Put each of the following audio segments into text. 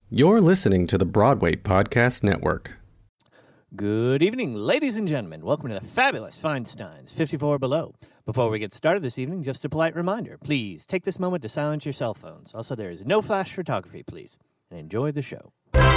You're listening to the Broadway Podcast Network. Good evening, ladies and gentlemen. Welcome to the fabulous Feinstein's 54 Below. Before we get started this evening, just a polite reminder. Please take this moment to silence your cell phones. Also, there is no flash photography, please. And enjoy the show.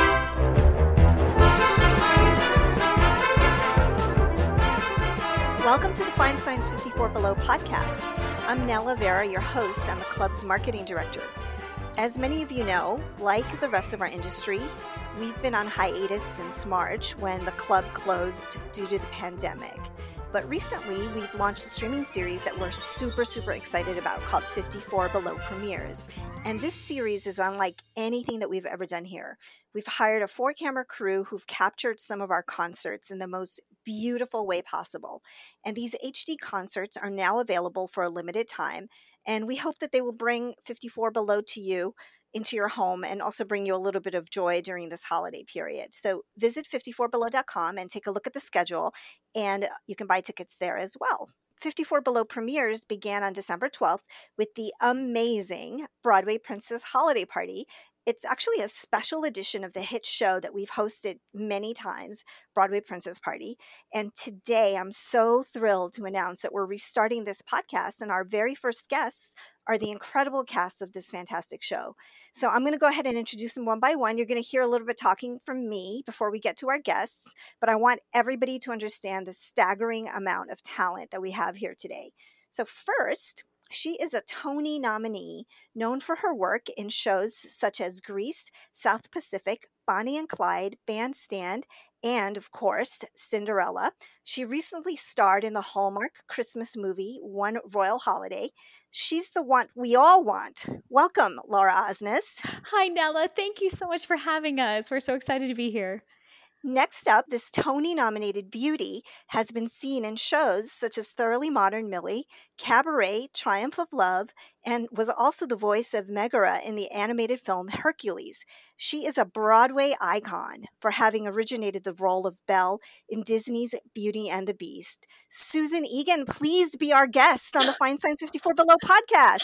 Welcome to the Feinstein's 54 Below podcast. I'm Nella Vera, your host and the club's marketing director. As many of you know, like the rest of our industry, we've been on hiatus since March when the club closed due to the pandemic. But recently, we've launched a streaming series that we're super excited about called 54 Below Premieres. And this series is unlike anything that we've ever done here. We've hired a 4-camera crew who've captured some of our concerts in the most beautiful way possible. And these HD concerts are now available for a limited time. And we hope that they will bring 54 Below to you into your home and also bring you a little bit of joy during this holiday period. So visit 54below.com and take a look at the schedule, and you can buy tickets there as well. 54 Below premieres began on December 12th with the amazing Broadway Princess Holiday Party. It's actually a special edition of the hit show that we've hosted many times, Broadway Princess Party. And today I'm so thrilled to announce that we're restarting this podcast, and our very first guests are the incredible cast of this fantastic show. So I'm going to go ahead and introduce them one by one. You're going to hear a little bit talking from me before we get to our guests, but I want everybody to understand the staggering amount of talent that we have here today. So first, she is a Tony nominee known for her work in shows such as Grease, South Pacific, Bonnie and Clyde, Bandstand, and, of course, Cinderella. She recently starred in the Hallmark Christmas movie, One Royal Holiday. She's the one we all want. Welcome, Laura Osnes. Hi, Nella. Thank you so much for having us. We're so excited to be here. Next up, this Tony-nominated beauty has been seen in shows such as Thoroughly Modern Millie, Cabaret, Triumph of Love, and was also the voice of Megara in the animated film Hercules. She is a Broadway icon for having originated the role of Belle in Disney's Beauty and the Beast. Susan Egan, please be our guest on the Feinstein's 54 Below podcast.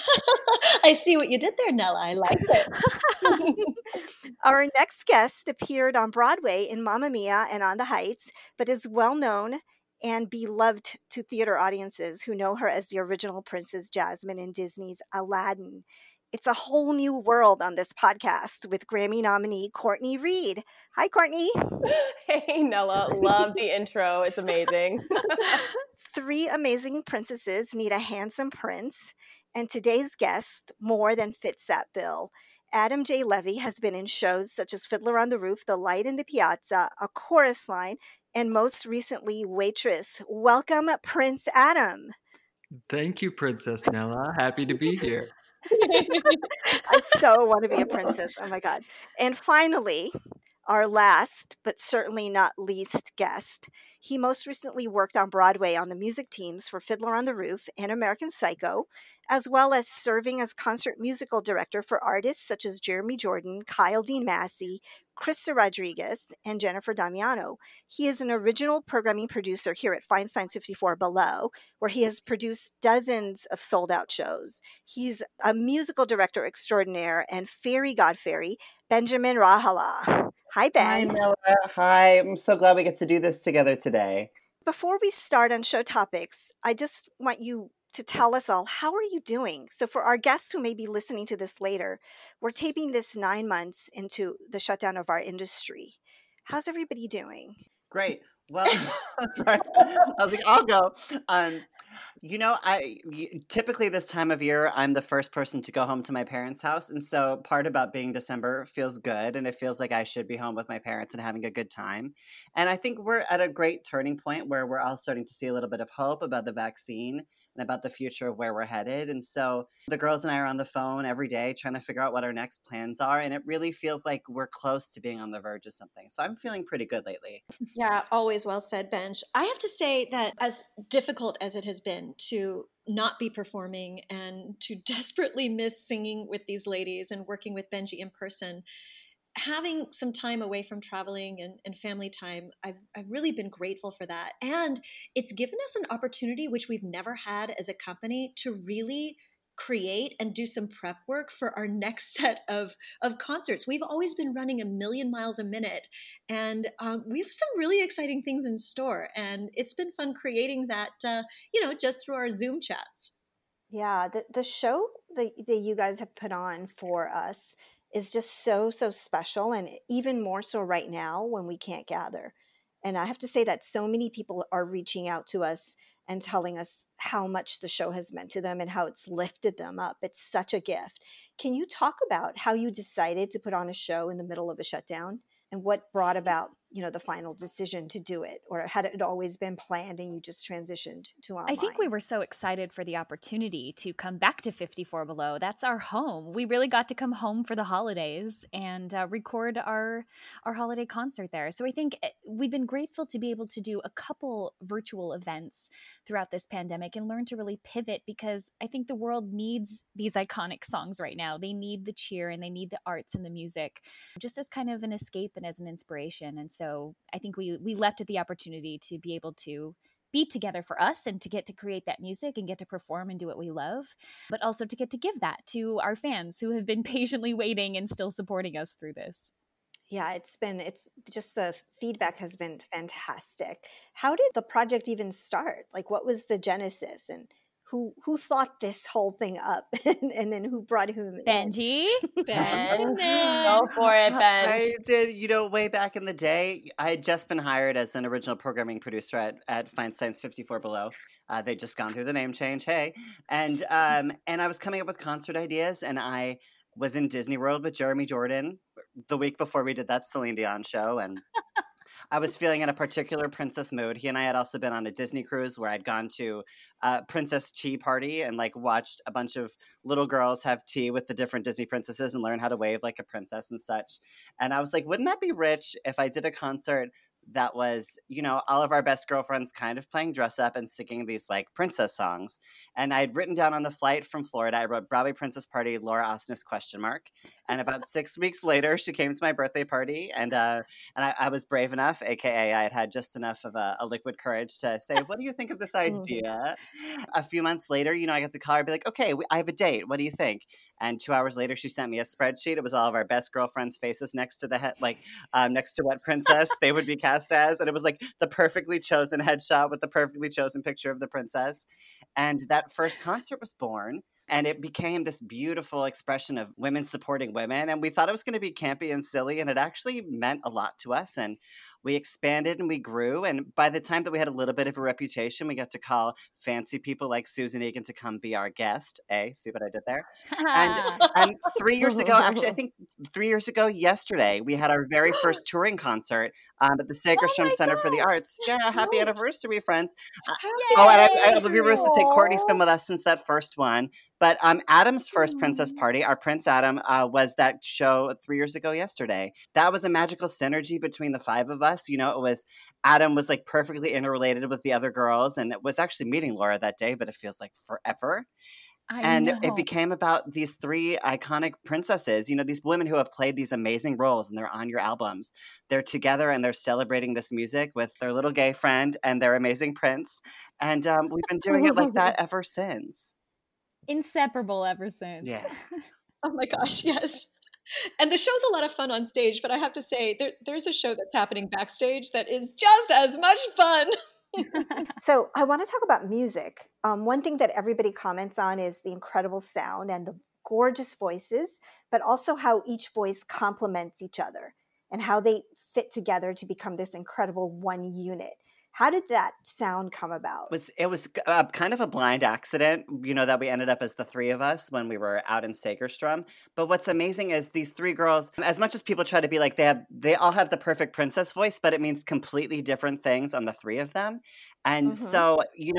I see what you did there, Nella. I like it. Our next guest appeared on Broadway in Mamma Mia and On the Heights, but is well known and beloved to theater audiences who know her as the original Princess Jasmine in Disney's Aladdin. It's a whole new world on this podcast with Grammy nominee Courtney Reed. Hi, Courtney. Hey, Nella. Love the intro. It's amazing. 3 amazing princesses need a handsome prince, and today's guest more than fits that bill. Adam J. Levy has been in shows such as Fiddler on the Roof, The Light in the Piazza, A Chorus Line, and most recently, Waitress. Welcome, Prince Adam. Thank you, Princess Nella. Happy to be here. I so want to be a princess. Oh, my God. And finally, our last, but certainly not least guest. He most recently worked on Broadway on the music teams for Fiddler on the Roof and American Psycho, as well as serving as concert musical director for artists such as Jeremy Jordan, Kyle Dean Massey, Krista Rodriguez, and Jennifer Damiano. He is an original programming producer here at Feinstein's 54 Below, where he has produced dozens of sold-out shows. He's a musical director extraordinaire and fairy godfairy, Benjamin Rahala. Hi, Ben. Hi, Nella. Hi. I'm so glad we get to do this together today. Before we start on show topics, I just want you to tell us all, how are you doing? So for our guests who may be listening to this later, we're taping this 9 months into the shutdown of our industry. How's everybody doing? Great. Well, I was like, I'll go. Typically this time of year, I'm the first person to go home to my parents' house. And so part about being December feels good. And it feels like I should be home with my parents and having a good time. And I think we're at a great turning point where we're all starting to see a little bit of hope about the vaccine and about the future of where we're headed. And so the girls and I are on the phone every day trying to figure out what our next plans are. And it really feels like we're close to being on the verge of something. So I'm feeling pretty good lately. Yeah, always well said, Benj. I have to say that as difficult as it has been to not be performing and to desperately miss singing with these ladies and working with Benji in person, having some time away from traveling and family time, I've really been grateful for that. And it's given us an opportunity, which we've never had as a company, to really create and do some prep work for our next set of concerts. We've always been running 1,000,000 miles a minute, and we have some really exciting things in store. And it's been fun creating that, just through our Zoom chats. Yeah, the show that you guys have put on for us is just so special, and even more so right now when we can't gather. And I have to say that so many people are reaching out to us and telling us how much the show has meant to them and how it's lifted them up. It's such a gift. Can you talk about how you decided to put on a show in the middle of a shutdown and what brought about, the final decision to do it? Or had it always been planned and you just transitioned to online? I think we were so excited for the opportunity to come back to 54 Below. That's our home. We really got to come home for the holidays and record our holiday concert there. So I think we've been grateful to be able to do a couple virtual events throughout this pandemic and learn to really pivot, because I think the world needs these iconic songs right now. They need the cheer and they need the arts and the music just as kind of an escape and as an inspiration. And so I think we leapt at the opportunity to be able to be together for us and to get to create that music and get to perform and do what we love, but also to get to give that to our fans who have been patiently waiting and still supporting us through this. Yeah, it's just the feedback has been fantastic. How did the project even start? Like, what was the genesis, and who thought this whole thing up, and then who brought whom in? Benji? Go for it, Ben. I did, way back in the day, I had just been hired as an original programming producer at Feinstein's 54 Below. They'd just gone through the name change, hey. And I was coming up with concert ideas, and I was in Disney World with Jeremy Jordan the week before we did that Celine Dion show, and I was feeling in a particular princess mood. He and I had also been on a Disney cruise where I'd gone to a princess tea party and watched a bunch of little girls have tea with the different Disney princesses and learn how to wave like a princess and such. And I was like, wouldn't that be rich if I did a concert that was, all of our best girlfriends kind of playing dress up and singing these princess songs. And I'd written down on the flight from Florida, I wrote Broadway Princess Party, Laura Osnes ? And about 6 weeks later, she came to my birthday party, and I was brave enough, aka I had just enough of a liquid courage to say, what do you think of this idea? A few months later, I got to call her and be like, okay, I have a date. What do you think? And 2 hours later, she sent me a spreadsheet. It was all of our best girlfriends' faces next to the head, next to what princess they would be cast as. And it was the perfectly chosen headshot with the perfectly chosen picture of the princess. And that first concert was born. And it became this beautiful expression of women supporting women. And we thought it was going to be campy and silly. And it actually meant a lot to us. And we expanded and we grew. And by the time that we had a little bit of a reputation, we got to call fancy people like Susan Egan to come be our guest. See what I did there? And 3 years ago, actually, I think 3 years ago yesterday, we had our very first touring concert at the Sagerstrom Center for the Arts. Yeah, happy anniversary, friends. And I would be remiss to say Courtney's been with us since that first one. But Adam's first princess party, our Prince Adam, was that show 3 years ago yesterday. That was a magical synergy between the five of us. It was Adam was perfectly interrelated with the other girls, and it was actually meeting Laura that day, but it feels like forever. It became about these three iconic princesses, these women who have played these amazing roles, and they're on your albums. They're together and they're celebrating this music with their little gay friend and their amazing prince. And we've been doing it like that ever since. Inseparable ever since. Yeah. Oh my gosh, yes. And the show's a lot of fun on stage, but I have to say, there's a show that's happening backstage that is just as much fun. So I want to talk about music. One thing that everybody comments on is the incredible sound and the gorgeous voices, but also how each voice complements each other and how they fit together to become this incredible one unit. How did that sound come about? It was kind of a blind accident, that we ended up as the three of us when we were out in Sagerstrom. But what's amazing is these three girls, as much as people try to be like they all have the perfect princess voice, but it means completely different things on the three of them. And so,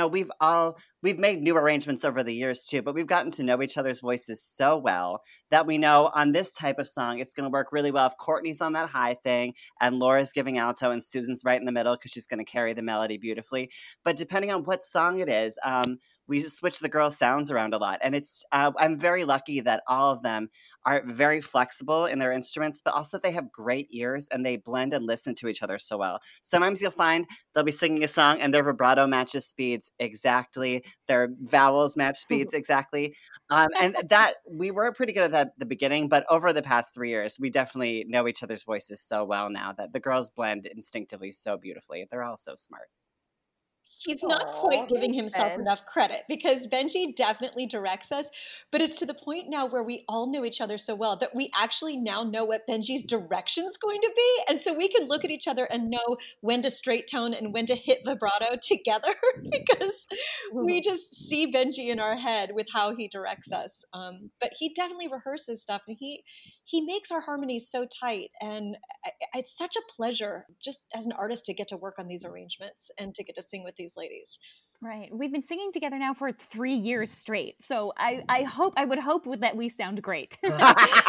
we've made new arrangements over the years too, but we've gotten to know each other's voices so well that we know on this type of song, it's going to work really well if Courtney's on that high thing and Laura's giving alto and Susan's right in the middle because she's going to carry the melody beautifully. But depending on what song it is, we switch the girls' sounds around a lot. And it's I'm very lucky that all of them are very flexible in their instruments, but also they have great ears and they blend and listen to each other so well. Sometimes you'll find they'll be singing a song and their vibrato matches speeds exactly. Their vowels match speeds exactly. And that we were pretty good at that at the beginning, but over the past 3 years, we definitely know each other's voices so well now that the girls blend instinctively so beautifully. They're all so smart. He's not quite giving himself enough credit because Benji definitely directs us, but it's to the point now where we all know each other so well that we actually now know what Benji's direction's going to be. And so we can look at each other and know when to straight tone and when to hit vibrato together because we just see Benji in our head with how he directs us. But he definitely rehearses stuff and he makes our harmonies so tight. And it's such a pleasure just as an artist to get to work on these arrangements and to get to sing with these ladies. Right. We've been singing together now for 3 years straight. So I would hope that we sound great. But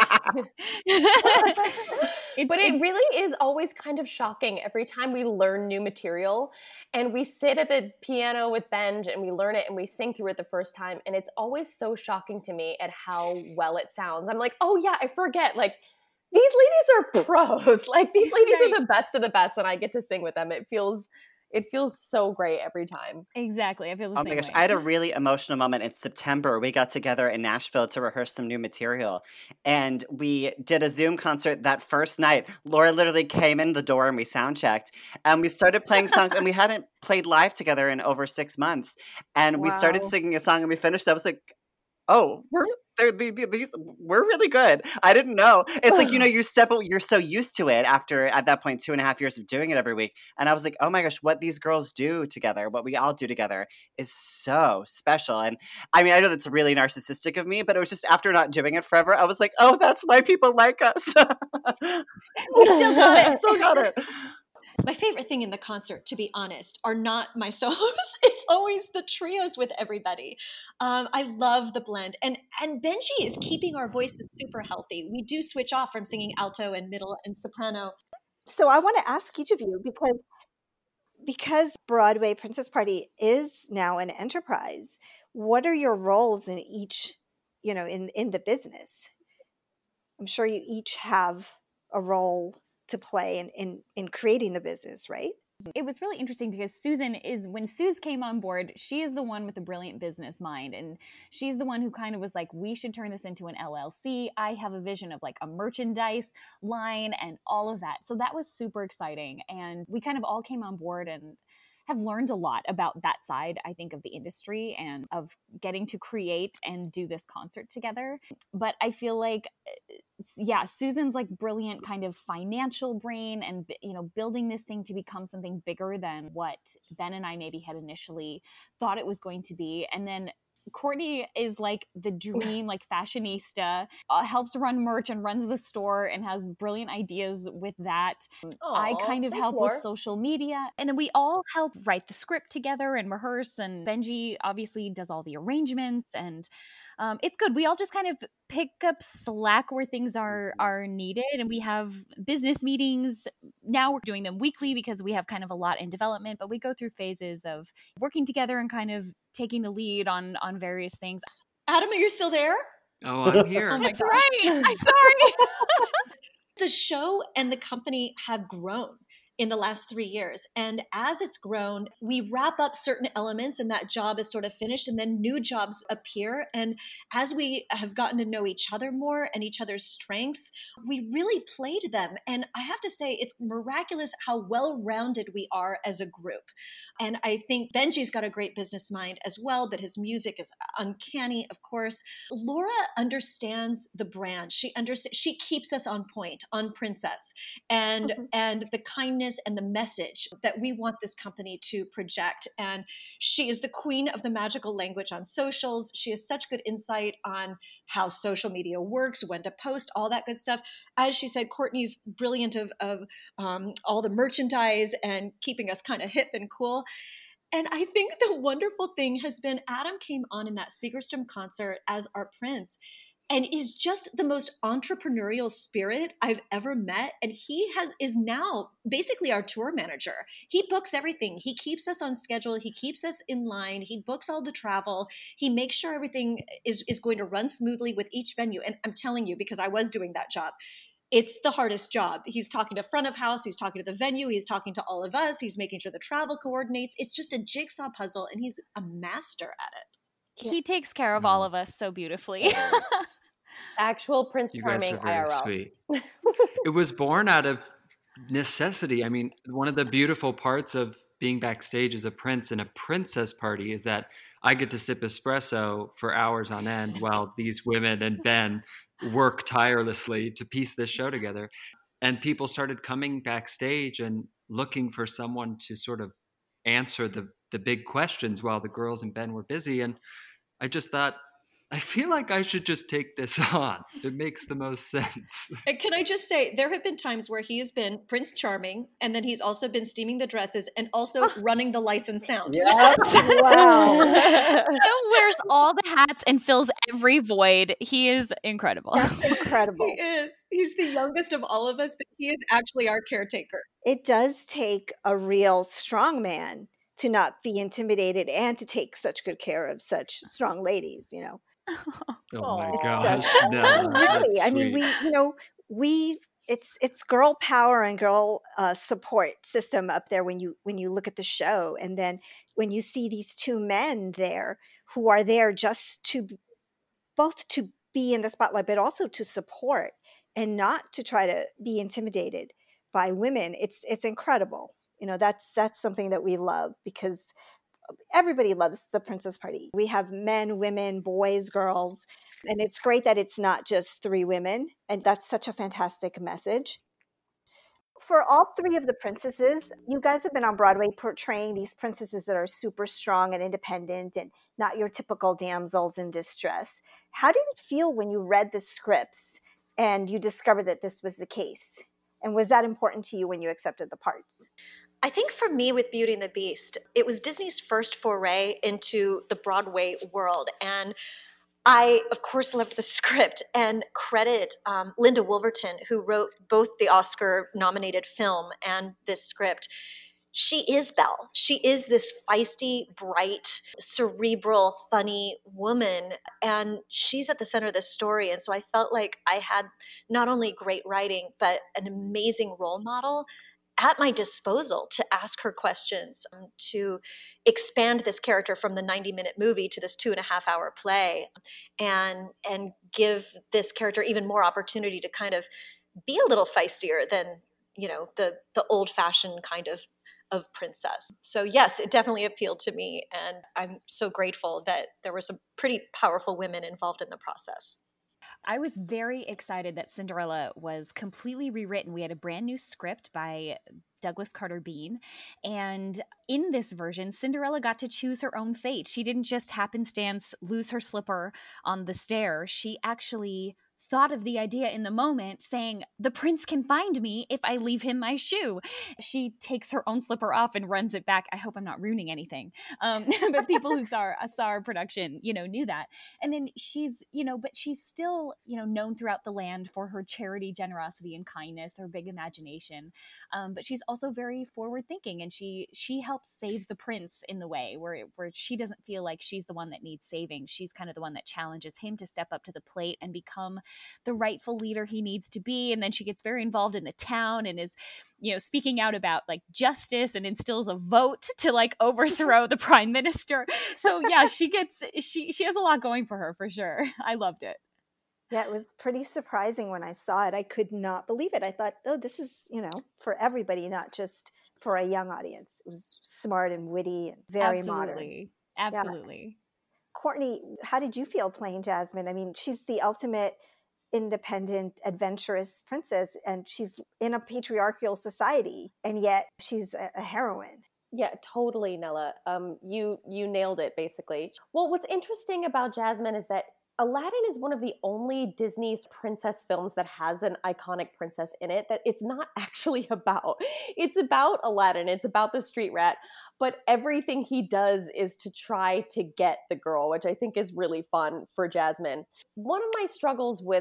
it really is always kind of shocking every time we learn new material and we sit at the piano with Benj and we learn it and we sing through it the first time. And it's always so shocking to me at how well it sounds. I'm like, oh yeah, I forget. Like, these ladies are pros. Like, these ladies are the best of the best and I get to sing with them. It feels so great every time. Exactly. I feel the same Oh my gosh, way. I had a really emotional moment in September. We got together in Nashville to rehearse some new material. And we did a Zoom concert that first night. Laura literally came in the door and we sound checked. And we started playing songs and we hadn't played live together in over 6 months. And we started singing a song and we finished. I was like, oh, we're really good. I didn't know. It's like, you're so used to it after, at that point, 2.5 years of doing it every week. And I was like, oh my gosh, what these girls do together, what we all do together is so special. And I mean, I know that's really narcissistic of me, but it was just after not doing it forever, I was like, oh, that's why people like us. We still got it. Still got it. My favorite thing in the concert, to be honest, are not my solos. It's always the trios with everybody. I love the blend. And Benji is keeping our voices super healthy. We do switch off from singing alto and middle and soprano. So I want to ask each of you because Broadway Princess Party is now an enterprise, what are your roles in each, in the business? I'm sure you each have a role to play in creating the business, right? It was really interesting because when Suze came on board, she is the one with the brilliant business mind. And she's the one who kind of was like, we should turn this into an LLC. I have a vision of like a merchandise line and all of that. So that was super exciting. And we kind of all came on board and have learned a lot about that side, I think, of the industry and of getting to create and do this concert together. But I feel like, Susan's like brilliant kind of financial brain and, building this thing to become something bigger than what Ben and I maybe had initially thought it was going to be. And then Courtney is like the dream, like fashionista, helps run merch and runs the store and has brilliant ideas with that. I kind of help with social media. And then we all help write the script together and rehearse. And Benji obviously does all the arrangements and it's good. We all just kind of pick up slack where things are needed. And we have business meetings. Now we're doing them weekly because we have kind of a lot in development, but we go through phases of working together and kind of taking the lead on various things. Adam, are you still there? Oh, I'm here. Oh That's right. I'm sorry. The show and the company have grown in the last 3 years. And as it's grown, we wrap up certain elements and that job is sort of finished and then new jobs appear. And as we have gotten to know each other more and each other's strengths, we really play to them. And I have to say, it's miraculous how well-rounded we are as a group. And I think Benji's got a great business mind as well, but his music is uncanny, of course. Laura understands the brand. She keeps us on point on Princess and the kindness and the message that we want this company to project. And she is the queen of the magical language on socials. She has such good insight on how social media works, when to post, all that good stuff. As she said, Courtney's brilliant of all the merchandise and keeping us kind of hip and cool. And I think the wonderful thing has been Adam came on in that Segerstrom concert as our prince and is just the most entrepreneurial spirit I've ever met. And he is now basically our tour manager. He books everything. He keeps us on schedule. He keeps us in line. He books all the travel. He makes sure everything is going to run smoothly with each venue. And I'm telling you, because I was doing that job, it's the hardest job. He's talking to front of house. He's talking to the venue. He's talking to all of us. He's making sure the travel coordinates. It's just a jigsaw puzzle, and he's a master at it. He takes care of all of us so beautifully. Actual Prince You guys Charming are very IRL. sweet. It was born out of necessity. I mean, one of the beautiful parts of being backstage as a prince in a princess party is that I get to sip espresso for hours on end while these women and Ben work tirelessly to piece this show together. And people started coming backstage and looking for someone to sort of answer the big questions while the girls and Ben were busy. And I just thought, I feel like I should just take this on. It makes the most sense. And can I just say, there have been times where he has been Prince Charming, and then he's also been steaming the dresses and also running the lights and sound. Yes. Wow. He wears all the hats and fills every void. He is incredible. That's incredible. He is. He's the youngest of all of us, but he is actually our caretaker. It does take a real strong man to not be intimidated and to take such good care of such strong ladies, you know. Oh my Aw. gosh. No, Really, that's I mean, sweet. it's girl power and girl support system up there when you look at the show, and then when you see these two men there who are there just to both to be in the spotlight, but also to support and not to try to be intimidated by women. It's incredible. You know, that's something that we love, because everybody loves the princess party. We have men, women, boys, girls, and it's great that it's not just three women, and that's such a fantastic message. For all three of the princesses, you guys have been on Broadway portraying these princesses that are super strong and independent and not your typical damsels in distress. How did it feel when you read the scripts and you discovered that this was the case? And was that important to you when you accepted the parts? I think for me with Beauty and the Beast, it was Disney's first foray into the Broadway world. And I, of course, loved the script and credit Linda Wolverton, who wrote both the Oscar-nominated film and this script. She is Belle. She is this feisty, bright, cerebral, funny woman, and she's at the center of this story. And so I felt like I had not only great writing, but an amazing role model at my disposal to ask her questions, to expand this character from the 90-minute movie to this 2.5-hour play, and give this character even more opportunity to kind of be a little feistier than, you know, the old-fashioned kind of princess. So yes, it definitely appealed to me, and I'm so grateful that there were some pretty powerful women involved in the process. I was very excited that Cinderella was completely rewritten. We had a brand new script by Douglas Carter Bean. And in this version, Cinderella got to choose her own fate. She didn't just happenstance lose her slipper on the stair. She actually thought of the idea in the moment, saying, the prince can find me if I leave him my shoe. She takes her own slipper off and runs it back. I hope I'm not ruining anything. But people who saw our production, knew that. And then she's, but she's still, known throughout the land for her charity, generosity, and kindness, her big imagination. But she's also very forward thinking, and she helps save the prince in the way where she doesn't feel like she's the one that needs saving. She's kind of the one that challenges him to step up to the plate and become the rightful leader he needs to be. And then she gets very involved in the town and is, speaking out about like justice, and instills a vote to like overthrow the prime minister. So yeah, she has a lot going for her, for sure. I loved it. Yeah, it was pretty surprising when I saw it. I could not believe it. I thought, oh, this is, for everybody, not just for a young audience. It was smart and witty and very modern. Absolutely. Yeah. Courtney, how did you feel playing Jasmine? I mean, she's the ultimate independent, adventurous princess, and she's in a patriarchal society, and yet she's a heroine. Yeah, totally, Nella. You nailed it, basically. Well, what's interesting about Jasmine is that Aladdin is one of the only Disney's princess films that has an iconic princess in it that it's not actually about. It's about Aladdin. It's about the street rat. But everything he does is to try to get the girl, which I think is really fun for Jasmine. One of my struggles with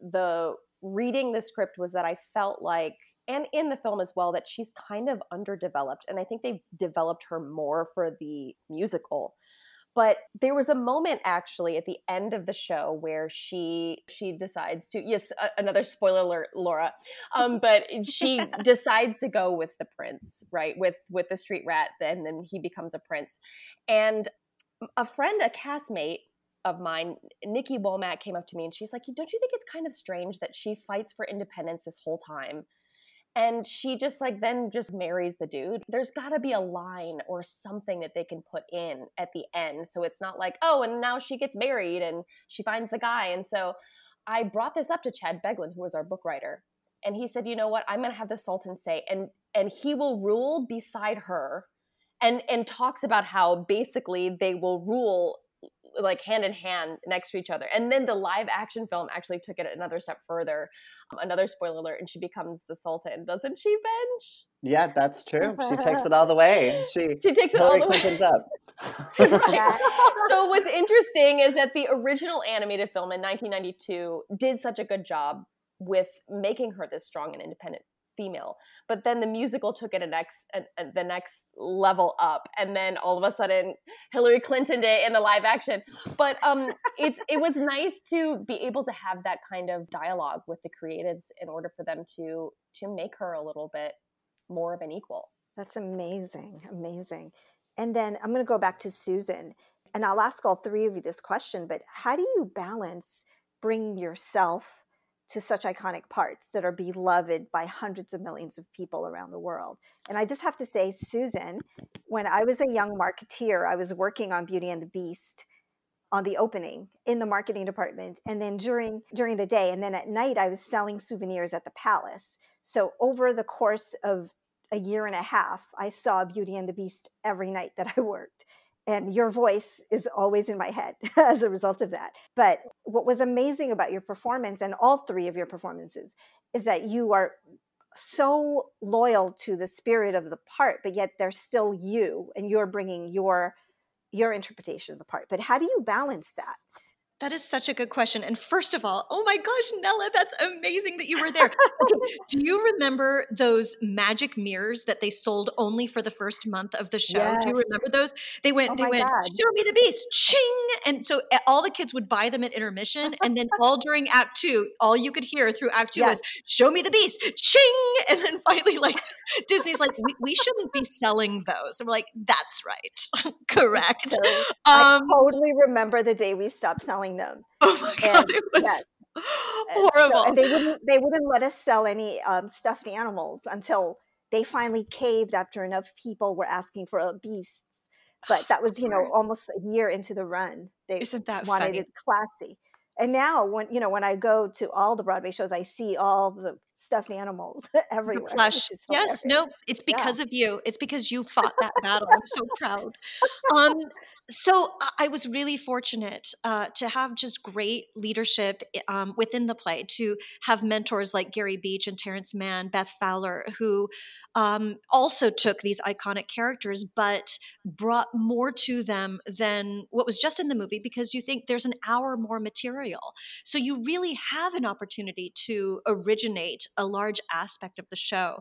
reading the script was that I felt like, and in the film as well, that she's kind of underdeveloped. And I think they've developed her more for the musical. But there was a moment actually at the end of the show where she decides to, yes, another spoiler alert, Laura, but she decides to go with the prince, right, with the street rat, and then he becomes a prince. And a friend, a castmate of mine, Nikki Womack, came up to me and she's like, don't you think it's kind of strange that she fights for independence this whole time? And she just like then just marries the dude. There's got to be a line or something that they can put in at the end. So it's not like, oh, and now she gets married and she finds the guy. And so I brought this up to Chad Beglin, who was our book writer. And he said, you know what, I'm going to have the Sultan say, and he will rule beside her and talks about how basically they will rule like hand in hand next to each other. And then the live action film actually took it another step further. Another spoiler alert, and she becomes the Sultan, doesn't she, Benj? Yeah, that's true. She takes it all the way. She takes it Hillary all the Clinton's way. up. Right. So what's interesting is that the original animated film in 1992 did such a good job with making her this strong and independent female, but then the musical took it the next level up, and then all of a sudden Hillary Clinton did it in the live action. But it was nice to be able to have that kind of dialogue with the creatives in order for them to make her a little bit more of an equal. That's amazing. And then I'm going to go back to Susan, and I'll ask all three of you this question, but how do you balance bringing yourself to such iconic parts that are beloved by hundreds of millions of people around the world? And I just have to say, Susan, when I was a young marketeer, I was working on Beauty and the Beast on the opening in the marketing department, and then during the day, and then at night I was selling souvenirs at the Palace. So over the course of a year and a half, I saw Beauty and the Beast every night that I worked. And your voice is always in my head as a result of that. But what was amazing about your performance, and all three of your performances, is that you are so loyal to the spirit of the part, but yet they're still you, and you're bringing your interpretation of the part. But how do you balance that? That is such a good question. And first of all, oh my gosh, Nella, that's amazing that you were there. Okay, do you remember those magic mirrors that they sold only for the first month of the show? Yes. Do you remember those? They went, God. show me the beast, ching. And so all the kids would buy them at intermission. And then all during Act 2, all you could hear through Act 2 was, show me the beast, ching. And then finally, like, Disney's like, we shouldn't be selling those. And we're like, that's right. Correct. So I totally remember the day we stopped selling them. Oh my God, it was horrible. And they wouldn't let us sell any stuffed animals until they finally caved after enough people were asking for beasts. But that was, almost a year into the run. Isn't that wanted funny? it classy. And now when I go to all the Broadway shows, I see all the stuffed animals everywhere. The plush. Yes, no, it's because of you. It's because you fought that battle. I'm so proud. So I was really fortunate to have just great leadership within the play, to have mentors like Gary Beach and Terrence Mann, Beth Fowler, who also took these iconic characters, but brought more to them than what was just in the movie, because you think there's an hour more material. So you really have an opportunity to originate a large aspect of the show.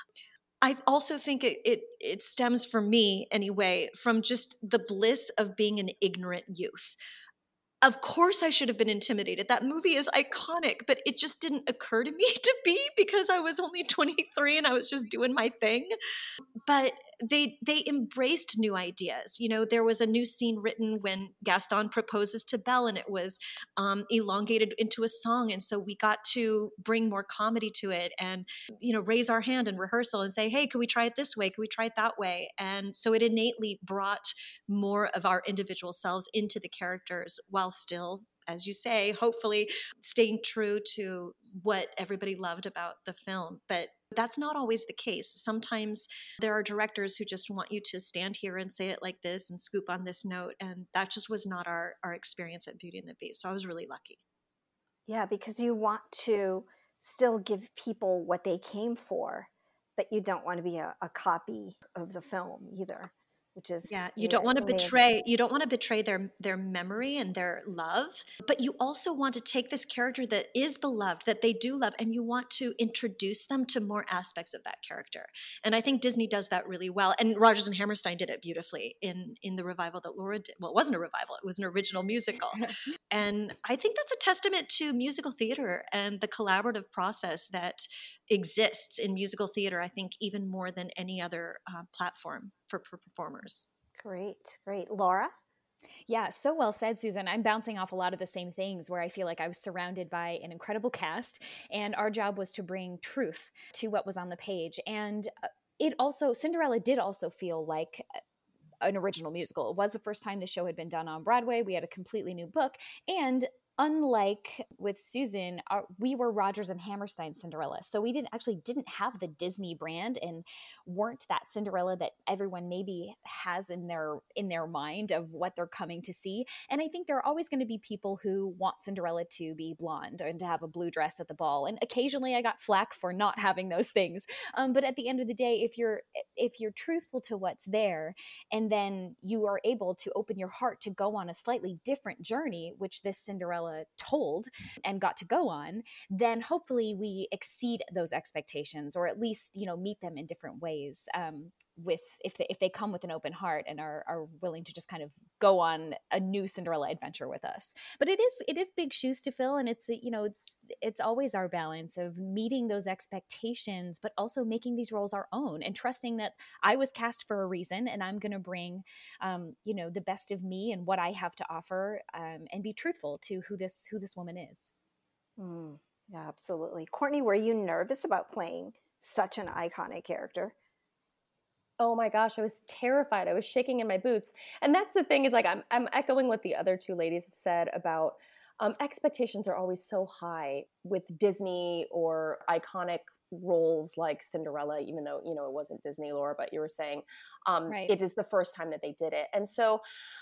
I also think it stems, for me anyway, from just the bliss of being an ignorant youth. Of course I should have been intimidated. That movie is iconic, but it just didn't occur to me to be, because I was only 23 and I was just doing my thing. But they embraced new ideas. There was a new scene written when Gaston proposes to Belle, and it was elongated into a song. And so we got to bring more comedy to it and, raise our hand in rehearsal and say, hey, could we try it this way? Could we try it that way? And so it innately brought more of our individual selves into the characters, while still, as you say, hopefully staying true to what everybody loved about the film. But that's not always the case. Sometimes there are directors who just want you to stand here and say it like this and scoop on this note. And that just was not our experience at Beauty and the Beast. So I was really lucky. Yeah, because you want to still give people what they came for, but you don't want to be a copy of the film either. Which is, you don't want to betray their memory and their love, but you also want to take this character that is beloved, that they do love, and you want to introduce them to more aspects of that character. And I think Disney does that really well. And Rodgers and Hammerstein did it beautifully in the revival that Laura did. Well, it wasn't a revival, it was an original musical. And I think that's a testament to musical theater and the collaborative process that exists in musical theater, I think, even more than any other platform for performers. Great. Laura? Yeah, so well said, Susan. I'm bouncing off a lot of the same things where I feel like I was surrounded by an incredible cast, and our job was to bring truth to what was on the page. And Cinderella did also feel like an original musical. It was the first time the show had been done on Broadway. We had a completely new book. And unlike with Susan, we were Rodgers and Hammerstein Cinderella. So we didn't have the Disney brand and weren't that Cinderella that everyone maybe has in their mind of what they're coming to see. And I think there are always going to be people who want Cinderella to be blonde and to have a blue dress at the ball. And occasionally I got flack for not having those things. But at the end of the day, if you're truthful to what's there, and then you are able to open your heart to go on a slightly different journey, which this Cinderella told and got to go on, then hopefully we exceed those expectations, or at least, meet them in different ways, if they come with an open heart and are willing to just kind of go on a new Cinderella adventure with us. But it is big shoes to fill, and it's always our balance of meeting those expectations, but also making these roles our own and trusting that I was cast for a reason, and I'm going to bring, the best of me and what I have to offer, and be truthful to who this woman is. Yeah, absolutely. Courtney, were you nervous about playing such an iconic character? Oh my gosh, I was terrified. I was shaking in my boots. And that's the thing, is like I'm echoing what the other two ladies have said about expectations are always so high with Disney or iconic roles like Cinderella, even though, it wasn't Disney, Laura, but you were saying Right. It is the first time that they did it. And so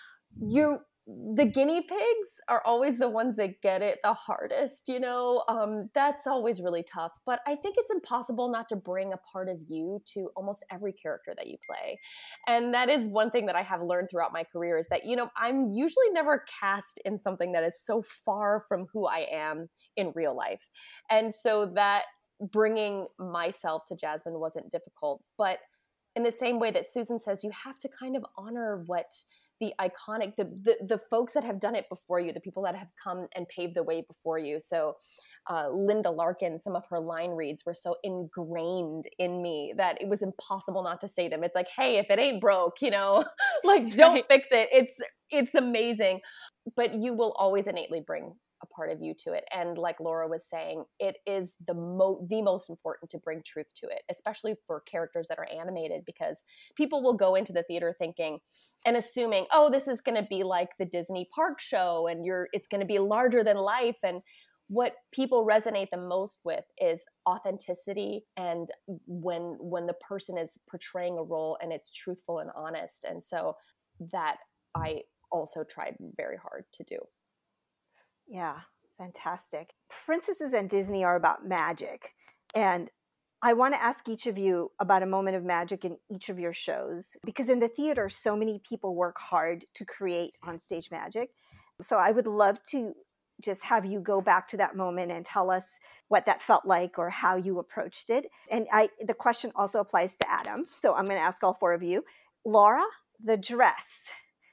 the guinea pigs are always the ones that get it the hardest, that's always really tough. But I think it's impossible not to bring a part of you to almost every character that you play. And that is one thing that I have learned throughout my career, is that, I'm usually never cast in something that is so far from who I am in real life. And so that bringing myself to Jasmine wasn't difficult. But in the same way that Susan says, you have to kind of honor what the iconic, the folks that have done it before you, the people that have come and paved the way before you. So Linda Larkin, some of her line reads were so ingrained in me that it was impossible not to say them. It's like, hey, if it ain't broke, like don't fix it. It's amazing. But you will always innately bring a part of you to it. And like Laura was saying, it is the most important to bring truth to it, especially for characters that are animated, because people will go into the theater thinking and assuming, oh, this is going to be like the Disney park show and it's going to be larger than life. And what people resonate the most with is authenticity, and when the person is portraying a role and it's truthful and honest. And so that I also tried very hard to do. Yeah, fantastic. Princesses and Disney are about magic. And I want to ask each of you about a moment of magic in each of your shows, because in the theater, so many people work hard to create on-stage magic. So I would love to just have you go back to that moment and tell us what that felt like or how you approached it. And the question also applies to Adam. So I'm going to ask all four of you. Laura, the dress.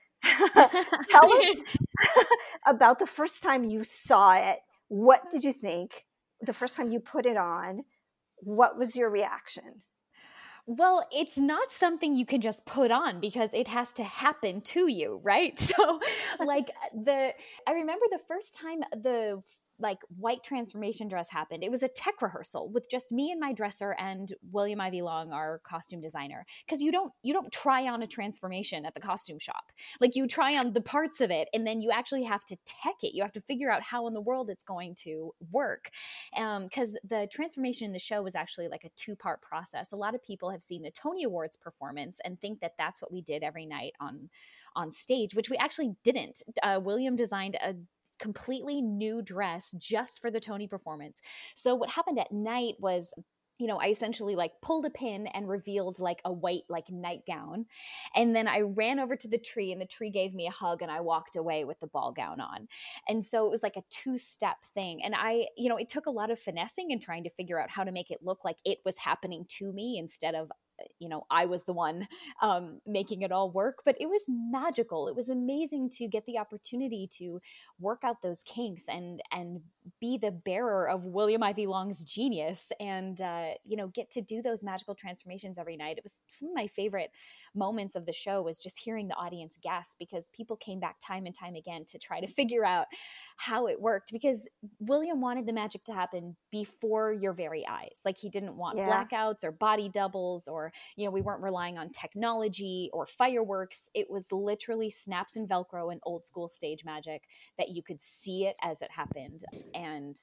Tell us about the first time you saw it. What did you think? The first time you put it on, what was your reaction? Well, it's not something you can just put on because it has to happen to you, right? So I remember the first time the white transformation dress happened. It was a tech rehearsal with just me and my dresser and William Ivy Long, our costume designer. Because you don't try on a transformation at the costume shop. Like, you try on the parts of it, and then you actually have to tech it. You have to figure out how in the world it's going to work. Because the transformation in the show was actually like a 2-part process. A lot of people have seen the Tony Awards performance and think that that's what we did every night on stage, which we actually didn't. William designed a completely new dress just for the Tony performance. So what happened at night was, I essentially pulled a pin and revealed a white nightgown. And then I ran over to the tree, and the tree gave me a hug, and I walked away with the ball gown on. And so it was like a 2-step thing. And it took a lot of finessing and trying to figure out how to make it look like it was happening to me instead of I was the one making it all work. But it was magical. It was amazing to get the opportunity to work out those kinks and be the bearer of William Ivy Long's genius and, get to do those magical transformations every night. It was some of my favorite moments of the show was just hearing the audience gasp because people came back time and time again to try to figure out how it worked, because William wanted the magic to happen before your very eyes. Like, he didn't want blackouts or body doubles, or, we weren't relying on technology or fireworks. It was literally snaps and Velcro and old school stage magic that you could see it as it happened. And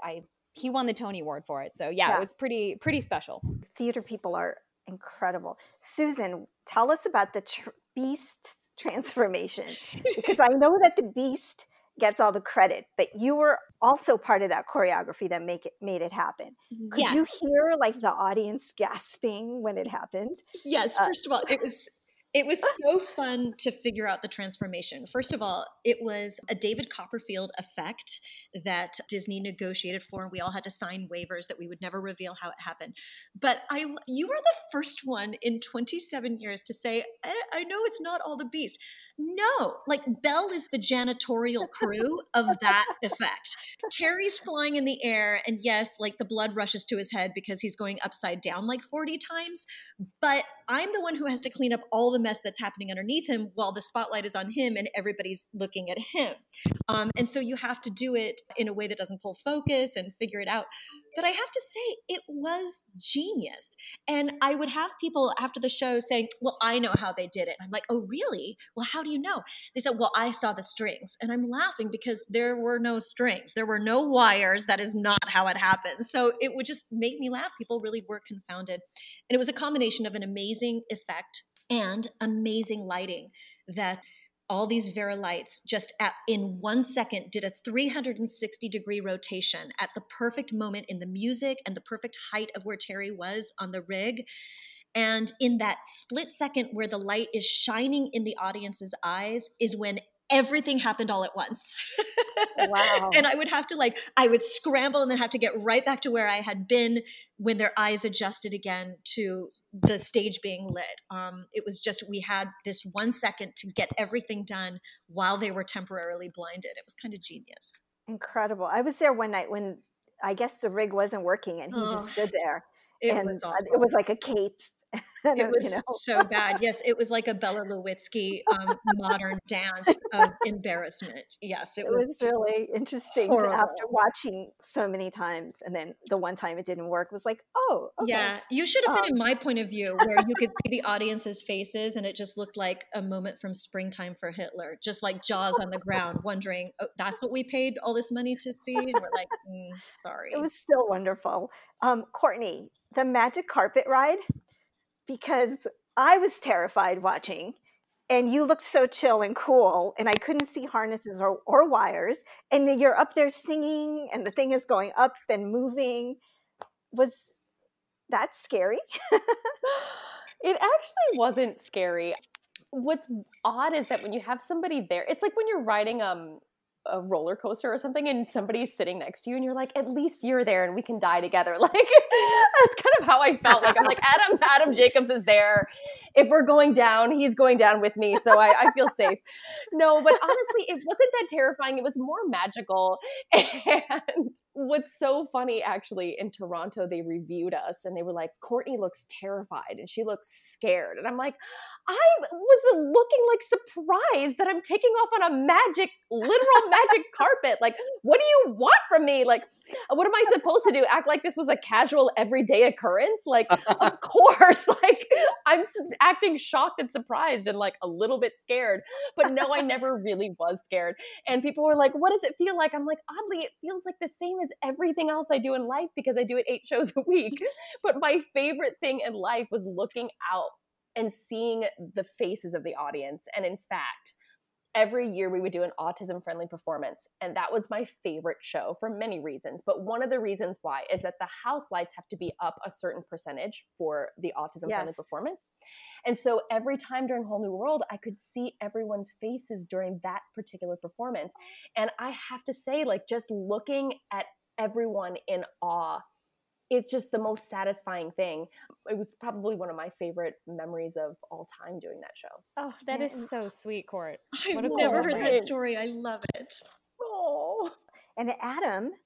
he won the Tony Award for it. So it was pretty special. Theater people are incredible. Susan, tell us about the Beast transformation, because I know that the Beast gets all the credit, but you were also part of that choreography that made it happen. Could you hear like the audience gasping when it happened? Yes. First of all, it was so fun to figure out the transformation. First of all, it was a David Copperfield effect that Disney negotiated for, and we all had to sign waivers that we would never reveal how it happened. But you were the first one in 27 years to say, I know it's not all the Beast. No, like Belle is the janitorial crew of that effect. Terry's flying in the air, and yes, like the blood rushes to his head because he's going upside down like 40 times. But I'm the one who has to clean up all the mess that's happening underneath him while the spotlight is on him and everybody's looking at him. And so you have to do it in a way that doesn't pull focus and figure it out. But I have to say, it was genius. And I would have people after the show saying, well, I know how they did it. I'm like, oh, really? Well, how do you know? They said, well, I saw the strings. And I'm laughing because there were no strings. There were no wires. That is not how it happened. So it would just make me laugh. People really were confounded. And it was a combination of an amazing effect and amazing lighting that all these Vera lights just in 1 second did a 360-degree rotation at the perfect moment in the music and the perfect height of where Terry was on the rig. And in that split second where the light is shining in the audience's eyes is when everything happened all at once. Wow. And I would have to I would scramble and then have to get right back to where I had been when their eyes adjusted again to the stage being lit. It was just, we had this 1 second to get everything done while they were temporarily blinded. It was kind of genius. Incredible. I was there one night when I guess the rig wasn't working and he just stood there. It was like a cape. It was so bad. Yes, it was like a Bela Lewitsky modern dance of embarrassment. Yes, it was really interesting horrible. After watching so many times, and then the one time it didn't work was like, oh, okay. Yeah, you should have been in my point of view where you could see the audience's faces and it just looked like a moment from Springtime for Hitler, just like jaws on the ground, wondering, oh, that's what we paid all this money to see? And we're like, sorry. It was still wonderful. Courtney, the magic carpet ride, because I was terrified watching and you looked so chill and cool and I couldn't see harnesses or wires, and you're up there singing and the thing is going up and moving. Was that scary? It actually wasn't scary. What's odd is that when you have somebody there, it's like when you're riding a roller coaster or something and somebody's sitting next to you and you're like, at least you're there and we can die together. Like, that's kind of how I felt. Like, I'm like, Adam Jacobs is there. If we're going down, he's going down with me. So I feel safe. No, but honestly, it wasn't that terrifying. It was more magical. And what's so funny, actually, in Toronto, they reviewed us and they were like, Courtney looks terrified and she looks scared. And I'm like, I was looking like surprised that I'm taking off on a literal magic carpet. Like, what do you want from me? Like, what am I supposed to do? Act like this was a casual everyday occurrence? Like, of course, like I'm acting shocked and surprised and like a little bit scared. But no, I never really was scared. And people were like, what does it feel like? I'm like, oddly, it feels like the same as everything else I do in life because I do it 8 shows a week. But my favorite thing in life was looking out and seeing the faces of the audience. And in fact, every year we would do an autism-friendly performance. And that was my favorite show for many reasons. But one of the reasons why is that the house lights have to be up a certain percentage for the autism-friendly performance. And so every time during Whole New World, I could see everyone's faces during that particular performance. And I have to say, like, just looking at everyone in awe is just the most satisfying thing. It was probably one of my favorite memories of all time doing that show. Oh, that is so sweet, Court. I've never heard that story. I love it. Oh. And Adam,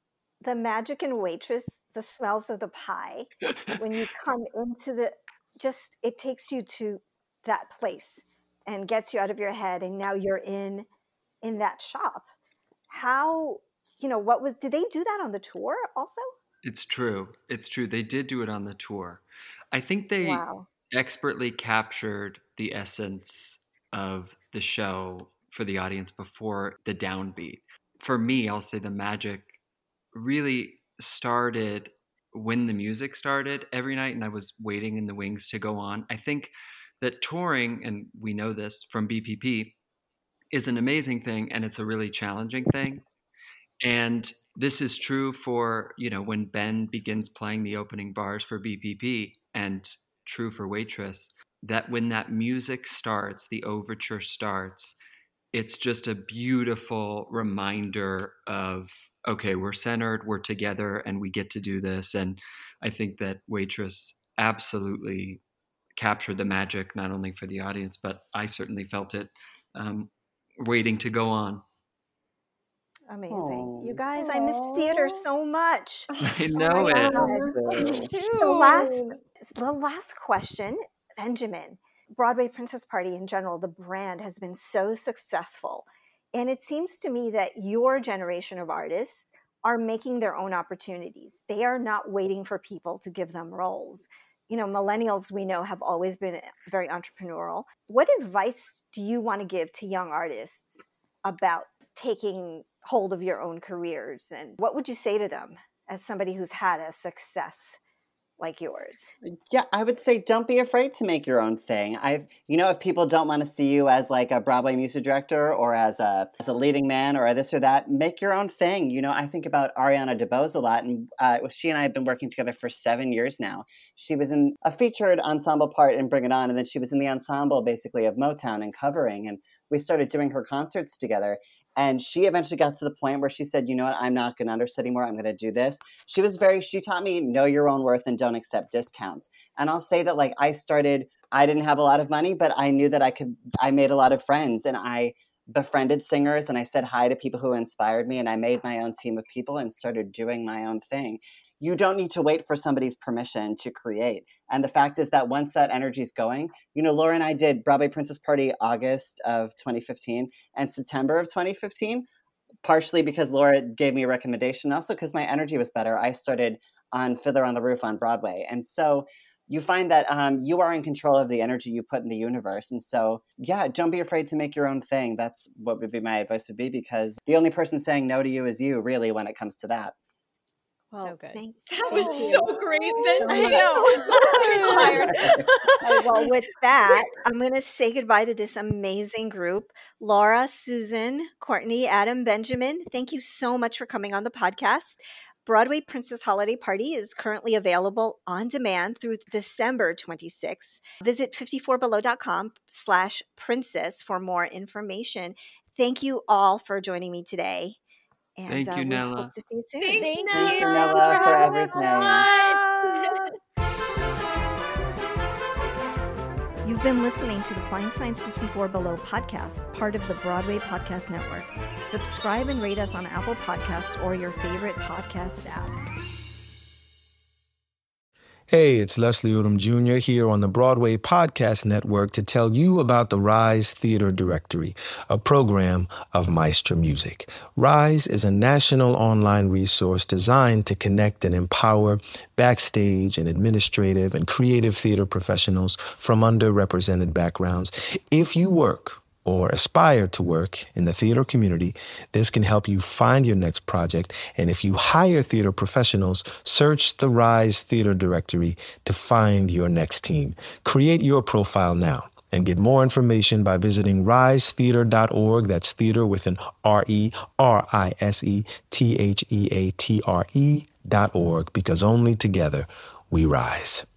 the magic in Waitress, the smells of the pie, when you come into it takes you to that place and gets you out of your head, and now you're in that shop. How, did they do that on the tour also? It's true. They did do it on the tour. I think they expertly captured the essence of the show for the audience before the downbeat. For me, I'll say the magic really started when the music started every night and I was waiting in the wings to go on. I think that touring, and we know this from BPP, is an amazing thing and it's a really challenging thing. And this is true for, when Ben begins playing the opening bars for BPP, and true for Waitress, that when that music starts, the overture starts, it's just a beautiful reminder of, okay, we're centered, we're together, and we get to do this. And I think that Waitress absolutely captured the magic, not only for the audience, but I certainly felt it waiting to go on. Amazing. You guys, I miss theater so much. I know it. The last question, Benjamin. Broadway Princess Party in general, the brand has been so successful. And it seems to me that your generation of artists are making their own opportunities. They are not waiting for people to give them roles. Millennials, we know, have always been very entrepreneurial. What advice do you want to give to young artists about taking hold of your own careers? And what would you say to them as somebody who's had a success like yours? Yeah, I would say don't be afraid to make your own thing. If people don't want to see you as like a Broadway music director or as a leading man or this or that, make your own thing. I think about Ariana DeBose a lot, and she and I have been working together for 7 years now. She was in a featured ensemble part in Bring It On, and then she was in the ensemble basically of Motown and covering, and we started doing her concerts together. And she eventually got to the point where she said, you know what, I'm not going to understudy anymore. I'm going to do this. She taught me know your own worth and don't accept discounts. And I'll say that I didn't have a lot of money, but I knew that I made a lot of friends, and I befriended singers, and I said hi to people who inspired me, and I made my own team of people and started doing my own thing. You don't need to wait for somebody's permission to create. And the fact is that once that energy is going, Laura and I did Broadway Princess Party August of 2015 and September of 2015, partially because Laura gave me a recommendation, also because my energy was better. I started on Fiddler on the Roof on Broadway. And so you find that you are in control of the energy you put in the universe. And so, yeah, don't be afraid to make your own thing. That's what would be my advice would be, because the only person saying no to you is you, really, when it comes to that. Well, so good. That was so great, Ben. I know. Well, with that, I'm going to say goodbye to this amazing group. Laura, Susan, Courtney, Adam, Benjamin, thank you so much for coming on the podcast. Broadway Princess Holiday Party is currently available on demand through December 26th. Visit 54below.com/princess for more information. Thank you all for joining me today. And thank you, Nella. We hope to see you soon. Thank Thank you, Nella, for everything. You've been listening to the Feinstein's 54 Below podcast, part of the Broadway Podcast Network. Subscribe and rate us on Apple Podcasts or your favorite podcast app. Hey, it's Leslie Odom Jr. here on the Broadway Podcast Network to tell you about the Rise Theater Directory, a program of Maestro Music. Rise is a national online resource designed to connect and empower backstage and administrative and creative theater professionals from underrepresented backgrounds. If you work or aspire to work in the theater community, this can help you find your next project. And if you hire theater professionals, search the Rise Theater Directory to find your next team. Create your profile now and get more information by visiting risetheater.org. That's theater with an RERISETHEATRE.org, because only together we rise.